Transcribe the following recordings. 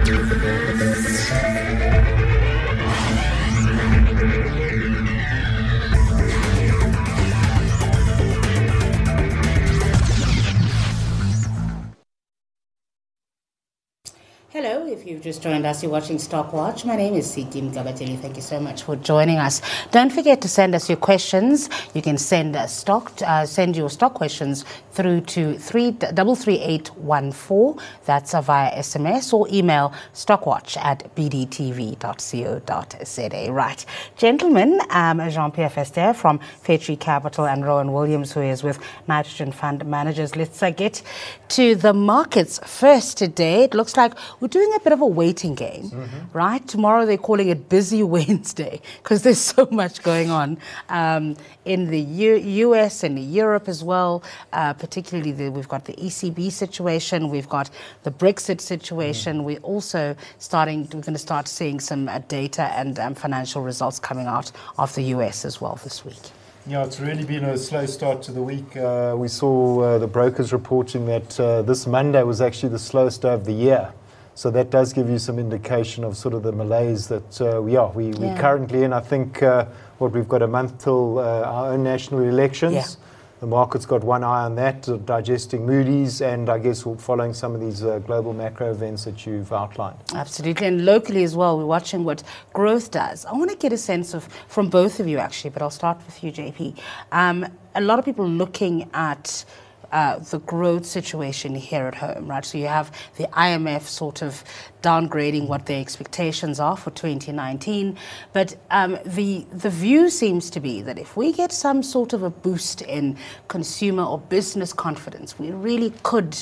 Hello, if you've just joined us, you're watching Stock Watch. My name is Siti Mkabateli. Thank you so much for joining us. Don't forget to send us your questions. You can send send your stock questions through to 33814. That's via SMS, or email stockwatch@bdtv.co.za. Right. Gentlemen, Jean-Pierre Fester from Fairtree Capital and Rowan Williams, who is with Nitrogen Fund Managers. Let's get to the markets first today. It looks like we're doing a bit of a waiting game, right? Tomorrow they're calling it Busy Wednesday because there's so much going on in the US and Europe as well. Particularly, we've got the ECB situation, we've got the Brexit situation. We're also we're going to start seeing some data and financial results coming out of the US as well this week. Yeah, it's really been a slow start to the week. We saw the brokers reporting that this Monday was actually the slowest day of the year. So that does give you some indication of sort of the malaise that we're currently in. I think we've got a month till our own national elections. Yeah. The market's got one eye on that, digesting Moody's, and I guess following some of these global macro events that you've outlined. Absolutely, and locally as well, we're watching what growth does. I want to get a sense from both of you actually, but I'll start with you, JP. A lot of people looking at the growth situation here at home, right? So you have the IMF sort of downgrading what their expectations are for 2019. But the view seems to be that if we get some sort of a boost in consumer or business confidence, we really could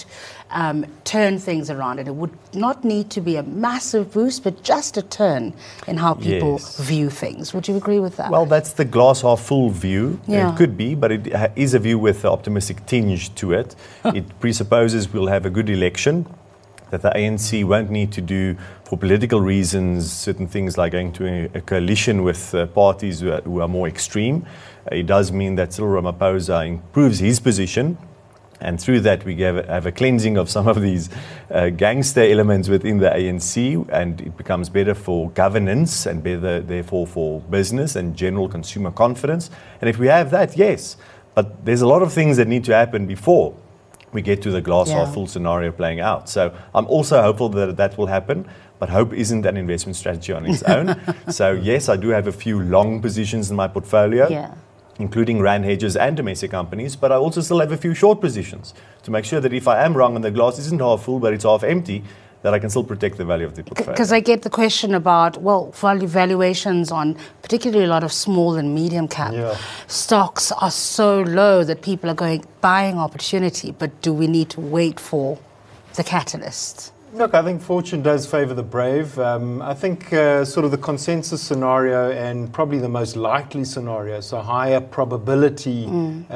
turn things around. And it would not need to be a massive boost, but just a turn in how people view things. Would you agree with that? Well, that's the glass half full view. Yeah. It could be, but it is a view with an optimistic tinge to it. It presupposes we'll have a good election, that the ANC won't need to do, for political reasons, certain things like going to a coalition with parties who are more extreme. It does mean that Cyril Ramaphosa improves his position, and through that we have a cleansing of some of these gangster elements within the ANC, and it becomes better for governance and better, therefore, for business and general consumer confidence. And if we have that, yes. But there's a lot of things that need to happen before we get to the glass half full scenario playing out. So I'm also hopeful that that will happen, but hope isn't an investment strategy on its own. So yes, I do have a few long positions in my portfolio, including rand hedges and domestic companies, but I also still have a few short positions to make sure that if I am wrong and the glass isn't half full but it's half empty, that I can still protect the value of the portfolio. Because I get the question about, valuations on particularly a lot of small and medium cap stocks are so low that people are buying opportunity, but do we need to wait for the catalyst? Look, I think fortune does favour the brave. I think sort of the consensus scenario and probably the most likely scenario, so higher probability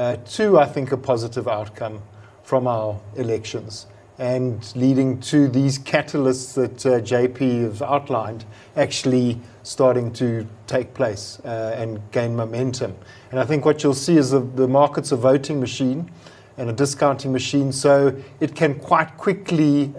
to, I think, a positive outcome from our elections, and leading to these catalysts that JP has outlined actually starting to take place and gain momentum. And I think what you'll see is the market's a voting machine and a discounting machine, so it can quite quickly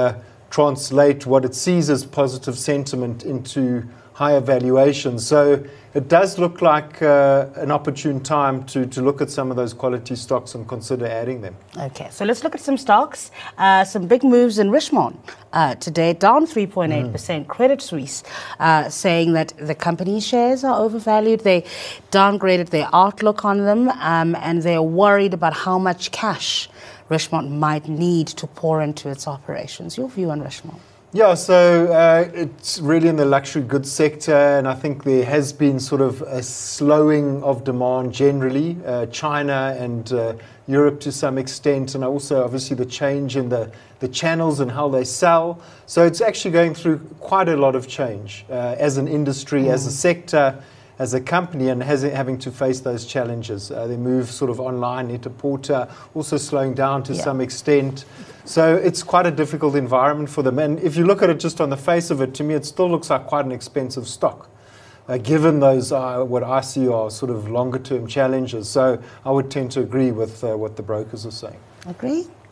translate what it sees as positive sentiment into higher valuations. So it does look like an opportune time to look at some of those quality stocks and consider adding them. Okay, so let's look at some stocks. Some big moves in Richemont today, down 3.8%. Credit Suisse saying that the company shares are overvalued. They downgraded their outlook on them, and they're worried about how much cash Richemont might need to pour into its operations. Your view on Richemont? Yeah, so it's really in the luxury goods sector, and I think there has been sort of a slowing of demand generally, China and Europe to some extent, and also obviously the change in the channels and how they sell. So it's actually going through quite a lot of change as an industry, as a sector, as a company, and having to face those challenges. They move sort of online into Porter, also slowing down to some extent. So it's quite a difficult environment for them. And if you look at it just on the face of it, to me, it still looks like quite an expensive stock, given those what I see are sort of longer-term challenges. So I would tend to agree with what the brokers are saying. Agree?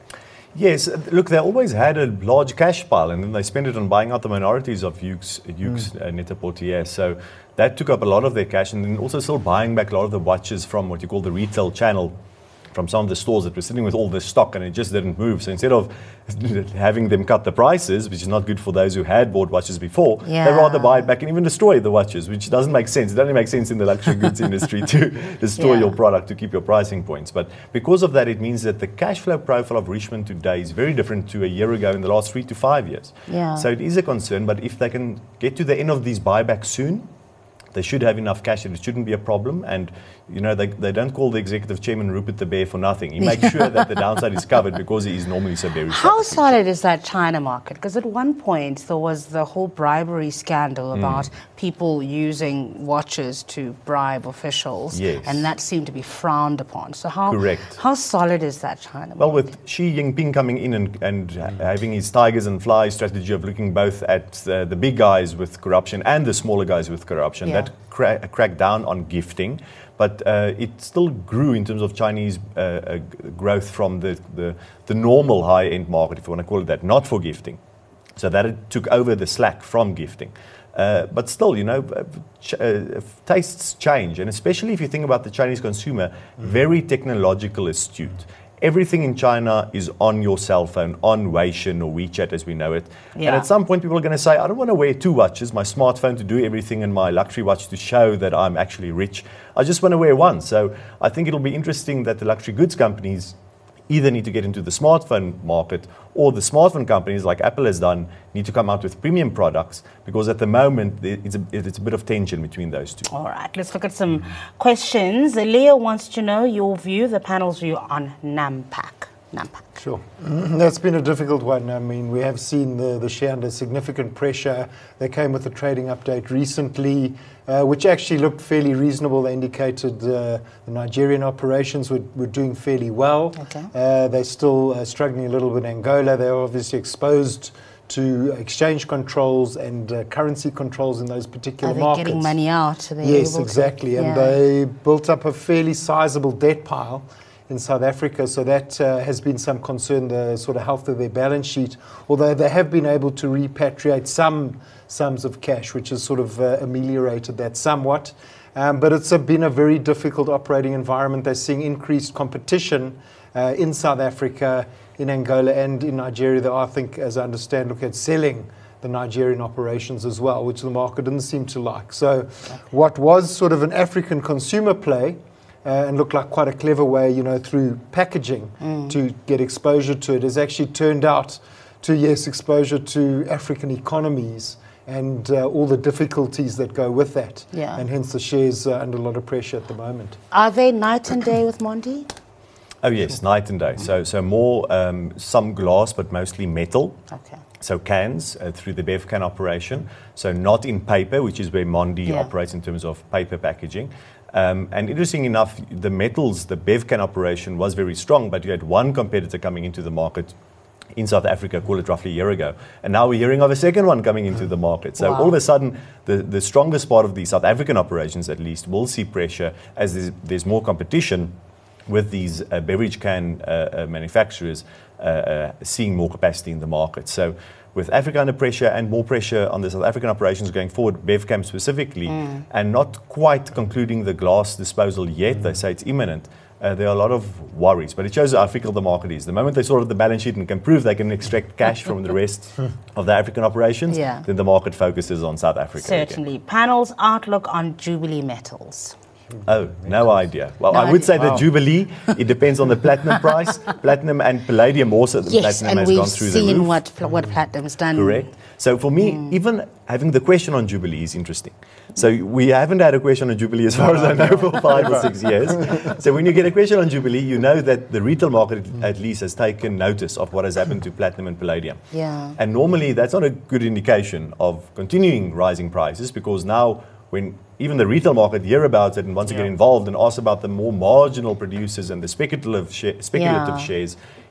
Yes, look, they always had a large cash pile, and then they spent it on buying out the minorities of Yoox Net-a-Porter. So that took up a lot of their cash, and then also still buying back a lot of the watches from what you call the retail channel, from some of the stores that were sitting with all this stock, and it just didn't move. So instead of having them cut the prices, which is not good for those who had bought watches before, they rather buy it back and even destroy the watches, which doesn't make sense. It only makes sense in the luxury goods industry to destroy your product to keep your pricing points. But because of that, it means that the cash flow profile of Richemont today is very different to a year ago in the last 3 to 5 years. So it is a concern, but if they can get to the end of these buybacks soon, they should have enough cash that it shouldn't be a problem. And, you know, they don't call the executive chairman Rupert the Bear for nothing. He makes sure that the downside is covered because he is normally so bearish. How solid is that China market? Because at one point there was the whole bribery scandal about people using watches to bribe officials. And that seemed to be frowned upon. So how solid is that China market? Well, with Xi Jinping coming in and having his tigers and flies strategy of looking both at the big guys with corruption and the smaller guys with corruption, that cracked down on gifting. But it still grew in terms of Chinese growth from the normal high-end market, if you want to call it that, not for gifting. So that it took over the slack from gifting. But still, you know, tastes change. And especially if you think about the Chinese consumer, very technological astute. Everything in China is on your cell phone, on Weixin or WeChat as we know it. And at some point people are going to say, I don't want to wear 2 watches, my smartphone to do everything and my luxury watch to show that I'm actually rich. I just want to wear one. So I think it'll be interesting that the luxury goods companies either need to get into the smartphone market, or the smartphone companies like Apple has done need to come out with premium products, because at the moment it's a bit of tension between those two. All right, let's look at some questions. Leo wants to know your view, the panel's view on Nampak. Sure. That's been a difficult one. I mean, we have seen the share under significant pressure. They came with a trading update recently, which actually looked fairly reasonable. They indicated the Nigerian operations were doing fairly well. They're still struggling a little bit in Angola. They're obviously exposed to exchange controls and currency controls in those particular markets. Getting money out? Yes, exactly. And they built up a fairly sizable debt pile in South Africa, so that has been some concern, the sort of health of their balance sheet, although they have been able to repatriate some sums of cash, which has sort of ameliorated that somewhat. But it's been a very difficult operating environment. They're seeing increased competition in South Africa, in Angola and in Nigeria. They are, I think, as I understand, look at selling the Nigerian operations as well, which the market didn't seem to like. So what was sort of an African consumer play and looked like quite a clever way, you know, through packaging to get exposure to it, has actually turned out to, exposure to African economies and all the difficulties that go with that. And hence the shares are under a lot of pressure at the moment. Are they night and day with Mondi? Oh yes, night and day. So more some glass, but mostly metal. So cans through the Bevcan operation. So not in paper, which is where Mondi operates in terms of paper packaging. And interesting enough, the metals, the Bevcan operation was very strong, but you had one competitor coming into the market in South Africa, call it roughly a year ago. And now we're hearing of a second one coming into the market. So all of a sudden, the strongest part of the South African operations, at least, will see pressure as there's more competition with these beverage can manufacturers seeing more capacity in the market. So with Africa under pressure and more pressure on the South African operations going forward, Bevcan specifically, and not quite concluding the glass disposal yet, they say it's imminent, there are a lot of worries. But it shows how fickle the market is. The moment they sort of the balance sheet and can prove they can extract cash from the rest of the African operations, then the market focuses on South Africa. Certainly. Again. Panel's outlook on Jubilee Metals. Oh, no idea. Well, I would say that Jubilee, it depends on the platinum price. Platinum and palladium also, the platinum has gone through the roof. Yes, and we've seen what platinum's done. Correct. So for me, even having the question on Jubilee is interesting. So we haven't had a question on Jubilee as far as I know for 5 or 6 years. So when you get a question on Jubilee, you know that the retail market at least has taken notice of what has happened to platinum and palladium. And normally that's not a good indication of continuing rising prices, because now when even the retail market hear about it and wants to get involved and ask about the more marginal producers and the speculative shares,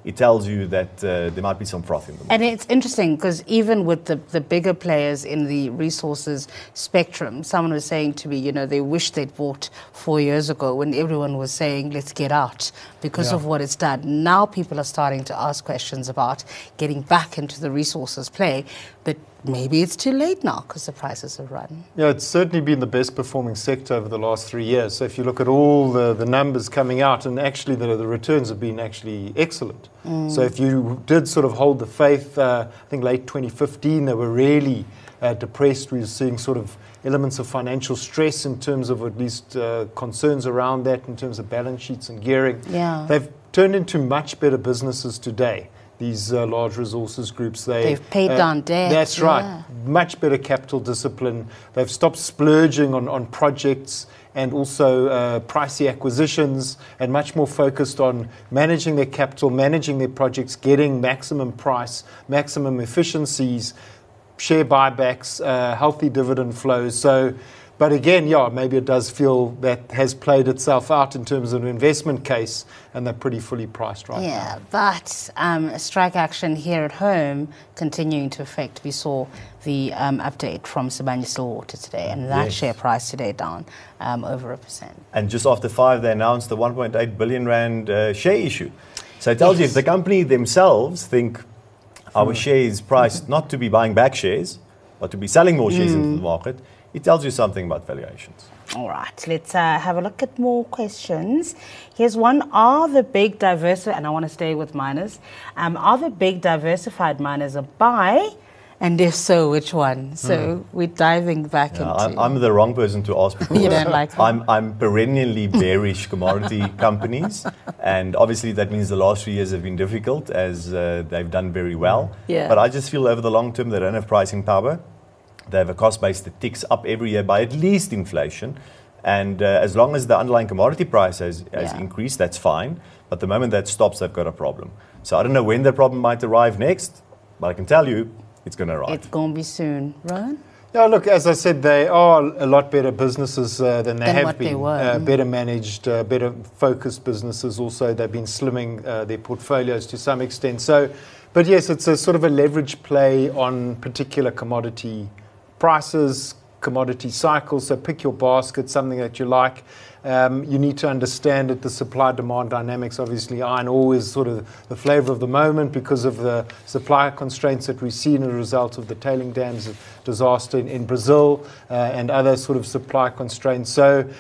it tells you that there might be some froth in the market. And it's interesting because even with the bigger players in the resources spectrum, someone was saying to me, they wish they'd bought 4 years ago when everyone was saying, let's get out because of what it's done. Now people are starting to ask questions about getting back into the resources play, but maybe it's too late now because the prices have run. Yeah, it's certainly been the best performing sector over the last 3 years. So if you look at all the numbers coming out, and actually the returns have been actually excellent. So if you did sort of hold the faith, I think late 2015, they were really depressed. We were seeing sort of elements of financial stress in terms of at least concerns around that in terms of balance sheets and gearing. Yeah. They've turned into much better businesses today. These large resources groups, they've paid down debt. That's right. Much better capital discipline. They've stopped splurging on projects and also pricey acquisitions, and much more focused on managing their capital, managing their projects, getting maximum price, maximum efficiencies, share buybacks, healthy dividend flows. So, but again, maybe it does feel that has played itself out in terms of an investment case, and they're pretty fully priced right now. Yeah, but strike action here at home continuing to affect. We saw the update from Sibanye-Stillwater today, and that share price today down over 1%. And just after 5, they announced the 1.8 billion rand share issue. So it tells you if the company themselves think our share is priced not to be buying back shares, but to be selling more shares into the market, it tells you something about valuations. All right, let's have a look at more questions. Here's one. Are the big and I want to stay with miners, are the big diversified miners a buy? And if so, which one? So we're diving back into... I'm the wrong person to ask because you don't like them. I'm perennially bearish commodity companies, and obviously that means the last 3 years have been difficult as they've done very well. Yeah. But I just feel over the long term they don't have pricing power. They have a cost base that ticks up every year by at least inflation. And as long as the underlying commodity price has increased, that's fine. But the moment that stops, they've got a problem. So I don't know when the problem might arrive next, but I can tell you it's going to arrive. It's going to be soon. Rowan? Yeah, look, as I said, they are a lot better businesses than they have been. They were. Better managed, better focused businesses also. They've been slimming their portfolios to some extent. So, but yes, it's a sort of a leverage play on particular commodity prices, commodity cycles. So pick your basket, something that you like. You need to understand that the supply-demand dynamics, obviously, iron ore is sort of the flavor of the moment because of the supply constraints that we've seen as a result of the tailing dams disaster in Brazil and other sort of supply constraints. So,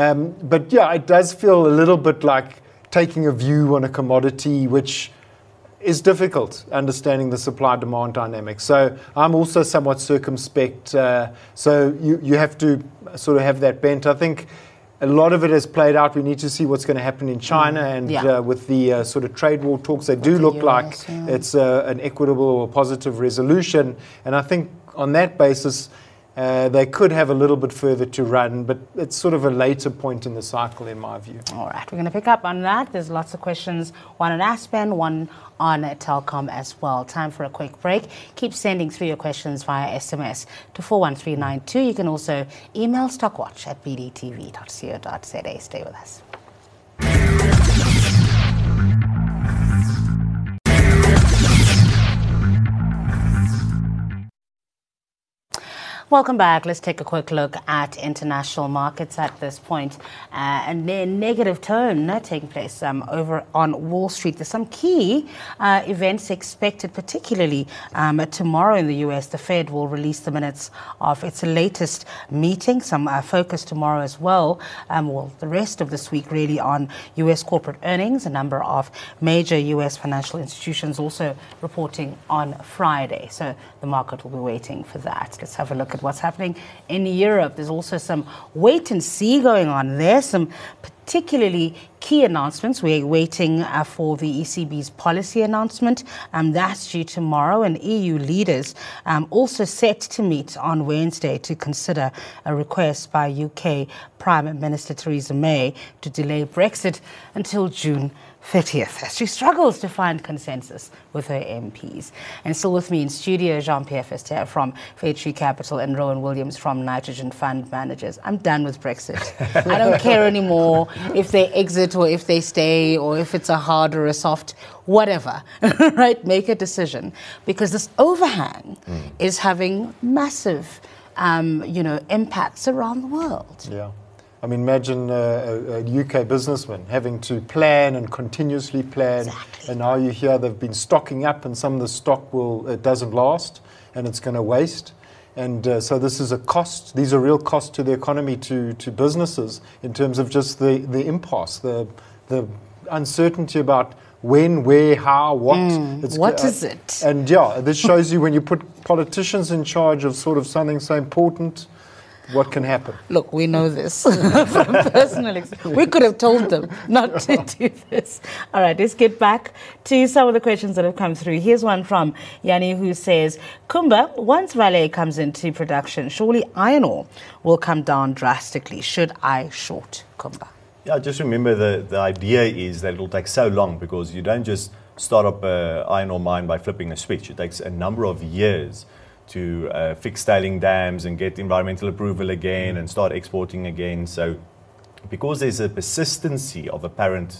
but yeah, it does feel a little bit like taking a view on a commodity which is difficult, understanding the supply-demand dynamics. So I'm also somewhat circumspect. So you have to sort of have that bent. I think a lot of it has played out. We need to see what's going to happen in China and with the sort of trade war talks. They do look like it's an equitable or positive resolution. And I think on that basis, they could have a little bit further to run, but it's sort of a later point in the cycle, in my view. All right, we're going to pick up on that. There's lots of questions, one on Aspen, one on Telkom as well. Time for a quick break. Keep sending through your questions via SMS to 41392. You can also email stockwatch@bdtv.co.za. Stay with us. Welcome back. Let's take a quick look at international markets at this point. And a negative tone taking place over on Wall Street. There's some key events expected, particularly tomorrow in the US. The Fed will release the minutes of its latest meeting. Some focus tomorrow as well. The rest of this week really on US corporate earnings. A number of major US financial institutions also reporting on Friday. So the market will be waiting for that. Let's have a look at what's happening in Europe. There's also some wait and see going on there, some particularly key announcements. We're waiting for the ECB's policy announcement. That's due tomorrow, and EU leaders also set to meet on Wednesday to consider a request by UK Prime Minister Theresa May to delay Brexit until June 30th as she struggles to find consensus with her MPs. And still with me in studio, Jean-Pierre Fester from Fair Tree Capital and Rowan Williams from Nitrogen Fund Managers. I'm done with Brexit. I don't care anymore if they exit or if they stay or if it's a hard or a soft, whatever, right? Make a decision, because this overhang is having massive, impacts around the world. Yeah. I mean, imagine a UK businessman having to plan and continuously plan. Exactly. And now you hear they've been stocking up and some of the stock it doesn't last and it's going to waste. And so this is a cost. These are real costs to the economy, to businesses, in terms of just the impasse, the uncertainty about when, where, how, what. What is it? And yeah, this shows you when you put politicians in charge of sort of something so important, what can happen. Look, we know this from personal experience. We could have told them not to do this. All right, let's get back to some of the questions that have come through. Here's one from Yanni, who says, Kumba, once Vale comes into production, surely iron ore will come down drastically. Should I short Kumba? Yeah, just remember the idea is that it'll take so long, because you don't just start up an iron ore mine by flipping a switch. It takes a number of years to fix tailing dams and get environmental approval again and start exporting again. So because there's a persistency of apparent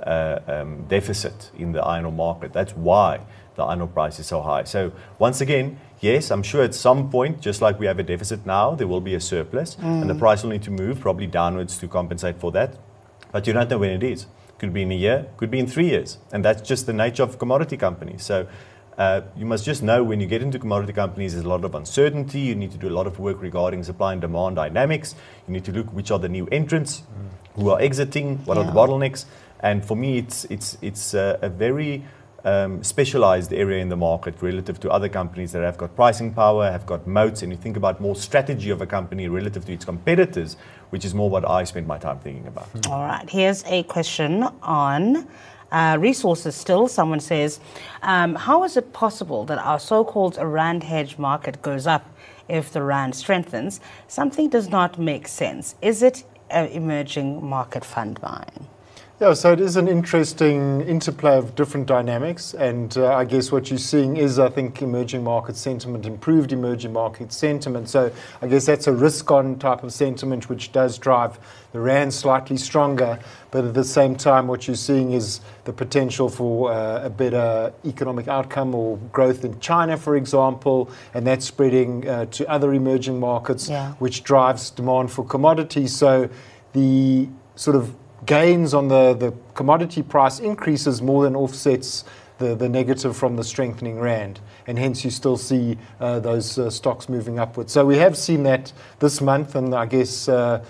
deficit in the iron ore market, that's why the iron ore price is so high. So once again, yes, I'm sure at some point, just like we have a deficit now, there will be a surplus and the price will need to move probably downwards to compensate for that. But you don't know when it is. Could be in a year, could be in 3 years. And that's just the nature of commodity companies. So you must just know when you get into commodity companies, there's a lot of uncertainty. You need to do a lot of work regarding supply and demand dynamics. You need to look which are the new entrants, who are exiting, what are the bottlenecks. And for me, it's a very specialized area in the market relative to other companies that have got pricing power, have got moats, and you think about more strategy of a company relative to its competitors, which is more what I spend my time thinking about. All right, here's a question on resources still. Someone says, how is it possible that our so-called rand hedge market goes up if the rand strengthens? Something does not make sense. Is it an emerging market fund buying? Yeah, so it is an interesting interplay of different dynamics, and I guess what you're seeing is, I think, emerging market sentiment, improved emerging market sentiment. So I guess that's a risk-on type of sentiment, which does drive the rand slightly stronger, but at the same time what you're seeing is the potential for a better economic outcome or growth in China, for example, and that's spreading to other emerging markets, which drives demand for commodities. So the sort of gains on the commodity price increases more than offsets the negative from the strengthening rand, and hence you still see those stocks moving upwards. So we have seen that this month, and I guess, to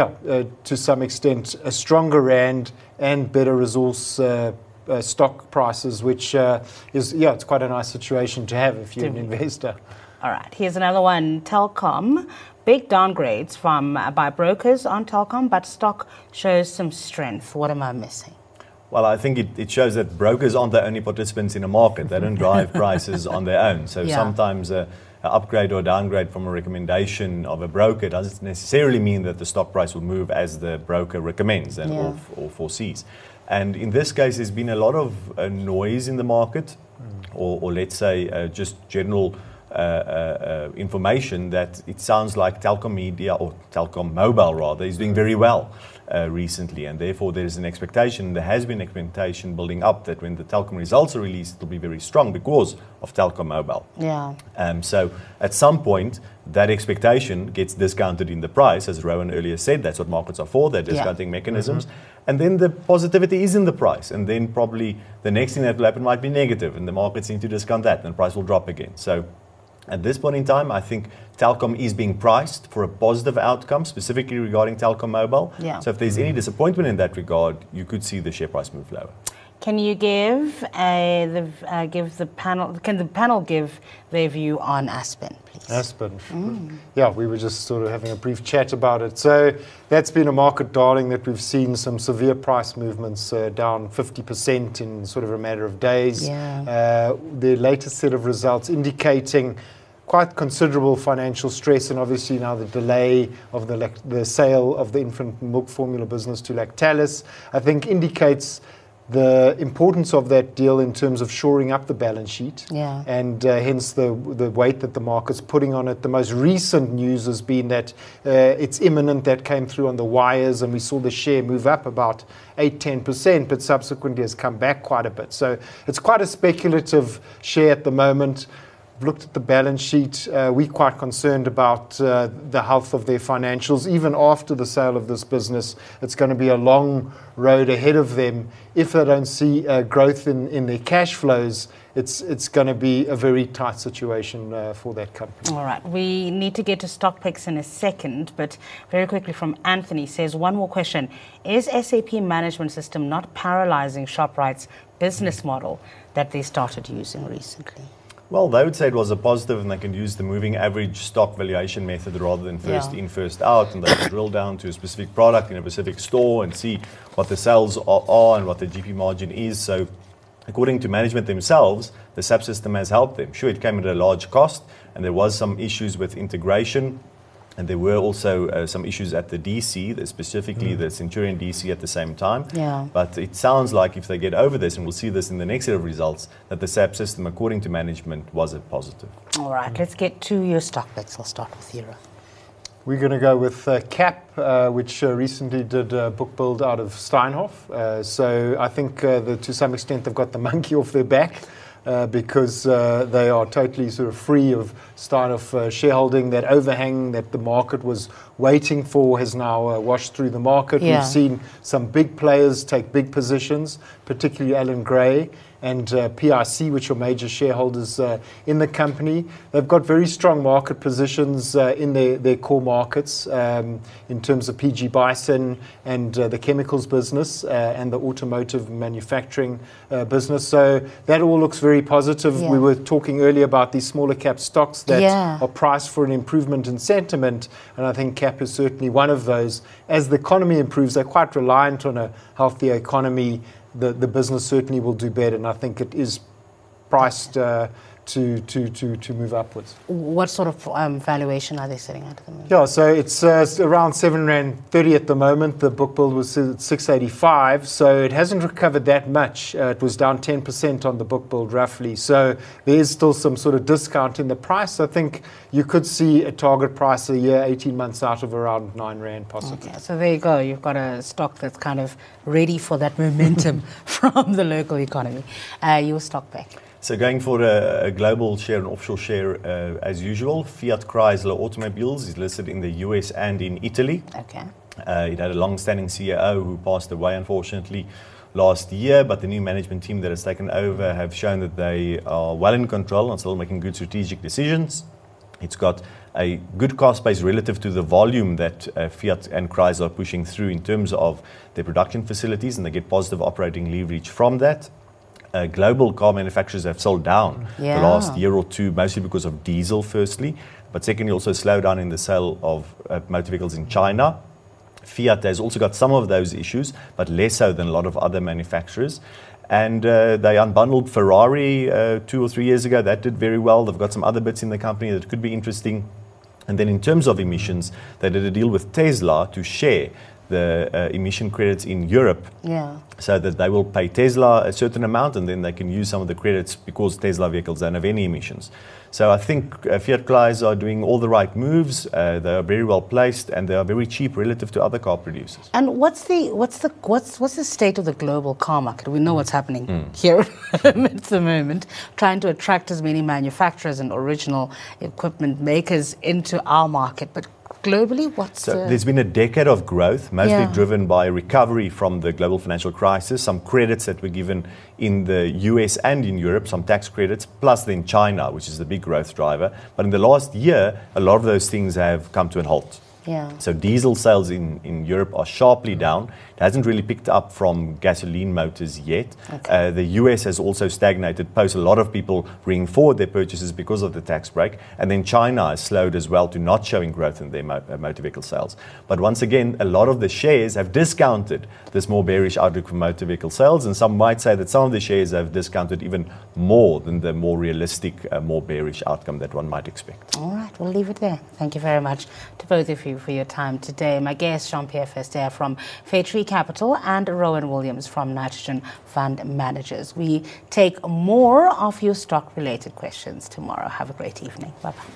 some extent, a stronger rand and better resource stock prices, which it's quite a nice situation to have if you're an investor. All right, here's another one. Telkom, big downgrades by brokers on Telkom, but stock shows some strength. What am I missing? Well, I think it shows that brokers aren't the only participants in a market. They don't drive prices on their own. So sometimes an upgrade or downgrade from a recommendation of a broker doesn't necessarily mean that the stock price will move as the broker recommends or foresees. And in this case, there's been a lot of noise in the market, or let's say just general information that it sounds like Telkom Media, or Telkom Mobile rather, is doing very well recently, and therefore there is an expectation, there has been expectation building up that when the Telkom results are released, it will be very strong because of Telkom Mobile. So at some point, that expectation gets discounted in the price, as Rowan earlier said. That's what markets are for, they're discounting mechanisms. And then the positivity is in the price, and then probably the next thing that will happen might be negative, and the markets need to discount that, and the price will drop again. So at this point in time, I think Telkom is being priced for a positive outcome, specifically regarding Telkom Mobile. So if there's any disappointment in that regard, you could see the share price move lower. Can you give the panel give their view on Aspen, please? Aspen. Yeah, we were just sort of having a brief chat about it. So that's been a market darling that we've seen some severe price movements, down 50% in sort of a matter of days. The latest set of results indicating quite considerable financial stress, and obviously now the delay of the sale of the infant milk formula business to Lactalis, I think indicates the importance of that deal in terms of shoring up the balance sheet, and hence the weight that the market's putting on it. The most recent news has been that it's imminent. That came through on the wires, and we saw the share move up about 8-10%, but subsequently has come back quite a bit. So it's quite a speculative share at the moment. Looked at the balance sheet. We're quite concerned about the health of their financials. Even after the sale of this business, it's going to be a long road ahead of them. If they don't see growth in their cash flows, it's going to be a very tight situation for that company. All right. We need to get to stock picks in a second, but very quickly from Anthony says, one more question. Is SAP Management System not paralyzing Shoprite's business model that they started using recently? Well, they would say it was a positive, and they can use the moving average stock valuation method rather than first in, first out, and they can drill down to a specific product in a specific store and see what the sales are and what the GP margin is. So according to management themselves, the SAP system has helped them. Sure, it came at a large cost, and there was some issues with integration, and there were also some issues at the DC, specifically the Centurion DC at the same time. But it sounds like if they get over this, and we'll see this in the next set of results, that the SAP system, according to management, was a positive. All right, let's get to your stock picks. I'll start with you. We're going to go with CAP, which recently did a book build out of Steinhoff. So I think to some extent they've got the monkey off their back. Because they are totally sort of free of Steinhoff shareholding. That overhang that the market was waiting for has now washed through the market. We've seen some big players take big positions, particularly Alan Gray and PIC, which are major shareholders in the company. They've got very strong market positions in their core markets in terms of PG Bison and the chemicals business and the automotive manufacturing business. So that all looks very positive. We were talking earlier about these smaller cap stocks that are priced for an improvement in sentiment, and I think CAP is certainly one of those. As the economy improves, they're quite reliant on a healthier economy. The business certainly will do better, and I think it is priced to move upwards. What sort of valuation are they sitting at the moment? Yeah, so it's around R7.30 at the moment. The book build was at 685, so it hasn't recovered that much. It was down 10% on the book build roughly. So there is still some sort of discount in the price. I think you could see a target price a year, 18 months out of around R9 possibly. Okay, so there you go. You've got a stock that's kind of ready for that momentum from the local economy. Your stock back. So going for a global share, an offshore share as usual, Fiat Chrysler Automobiles is listed in the US and in Italy. Okay. It had a long-standing CEO who passed away, unfortunately, last year, but the new management team that has taken over have shown that they are well in control and still making good strategic decisions. It's got a good cost base relative to the volume that Fiat and Chrysler are pushing through in terms of their production facilities, and they get positive operating leverage from that. Global car manufacturers have sold down the last year or two, mostly because of diesel, firstly, but secondly, also a slowdown in the sale of motor vehicles in China. Fiat has also got some of those issues, but less so than a lot of other manufacturers. And they unbundled Ferrari 2 or 3 years ago. That did very well. They've got some other bits in the company that could be interesting. And then in terms of emissions, they did a deal with Tesla to share the emission credits in Europe, so that they will pay Tesla a certain amount, and then they can use some of the credits because Tesla vehicles don't have any emissions. So I think Fiat Chrysler are doing all the right moves. They are very well placed, and they are very cheap relative to other car producers. And what's the state of the global car market? We know what's happening here at the moment, trying to attract as many manufacturers and original equipment makers into our market, but globally, there's been a decade of growth, mostly driven by recovery from the global financial crisis, some credits that were given in the US and in Europe, some tax credits, plus then China, which is the big growth driver. But in the last year, a lot of those things have come to a halt. So diesel sales in Europe are sharply down. It hasn't really picked up from gasoline motors yet. The US has also stagnated post a lot of people bringing forward their purchases because of the tax break. And then China has slowed as well to not showing growth in their motor vehicle sales. But once again, a lot of the shares have discounted this more bearish outlook for motor vehicle sales. And some might say that some of the shares have discounted even more than the more realistic, more bearish outcome that one might expect. All right, we'll leave it there. Thank you very much to both of you for your time today. My guest, Jean-Pierre Verster from Fairtree Capital and Rowan Williams from Nitrogen Fund Managers. We take more of your stock-related questions tomorrow. Have a great evening. Bye-bye.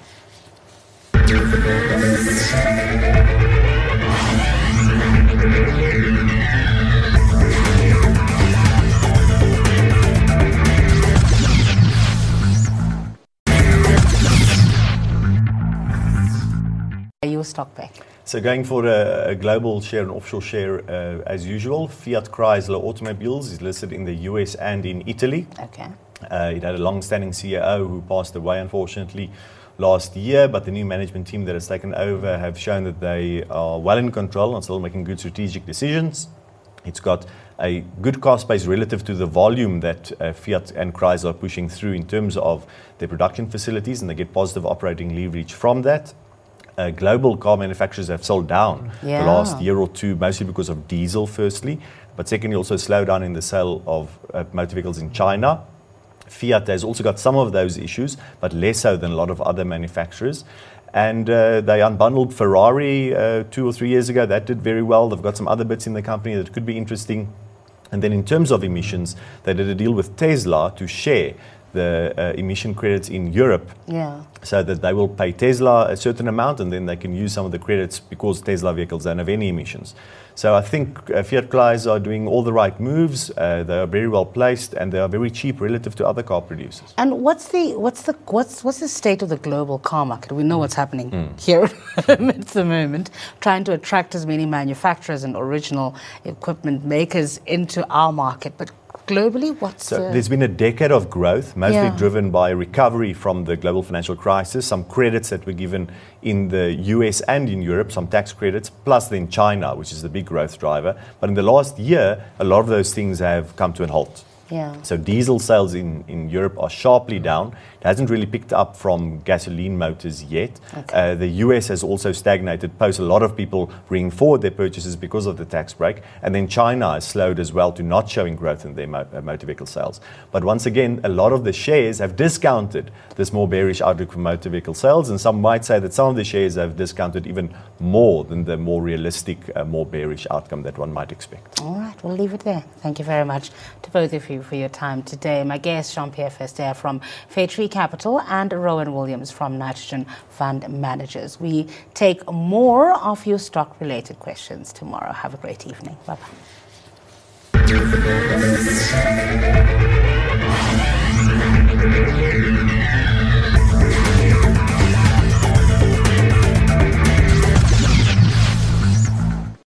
Your stock pick. So going for a global share and offshore share as usual, Fiat Chrysler Automobiles is listed in the US and in Italy. Okay. It had a long-standing CEO who passed away, unfortunately, last year, but the new management team that has taken over have shown that they are well in control and still making good strategic decisions. It's got a good cost base relative to the volume that Fiat and Chrysler are pushing through in terms of their production facilities, and they get positive operating leverage from that. Global car manufacturers have sold down the last year or two, mostly because of diesel, firstly, but secondly, also a slowdown in the sale of motor vehicles in China. Fiat has also got some of those issues, but less so than a lot of other manufacturers. And they unbundled Ferrari 2 or 3 years ago. That did very well. They've got some other bits in the company that could be interesting. And then in terms of emissions, they did a deal with Tesla to share the emission credits in Europe, so that they will pay Tesla a certain amount and then they can use some of the credits because Tesla vehicles don't have any emissions. So I think Fiat Chrysler are doing all the right moves. They are very well placed and they are very cheap relative to other car producers. And what's the state of the global car market? We know what's happening here at the moment, trying to attract as many manufacturers and original equipment makers into our market, but globally, there's been a decade of growth, mostly driven by recovery from the global financial crisis, some credits that were given in the US and in Europe, some tax credits, plus then China, which is the big growth driver. But in the last year, a lot of those things have come to a halt. So diesel sales in Europe are sharply down. It hasn't really picked up from gasoline motors yet. The US has also stagnated post a lot of people bringing forward their purchases because of the tax break. And then China has slowed as well to not showing growth in their motor vehicle sales. But once again, a lot of the shares have discounted this more bearish outlook for motor vehicle sales. And some might say that some of the shares have discounted even more than the more realistic, more bearish outcome that one might expect. All right, we'll leave it there. Thank you very much to both of you for your time today. My guest, Jean-Pierre Verster from Fairtree Capital and Rowan Williams from Nitrogen Fund Managers. We take more of your stock-related questions tomorrow. Have a great evening. Bye-bye.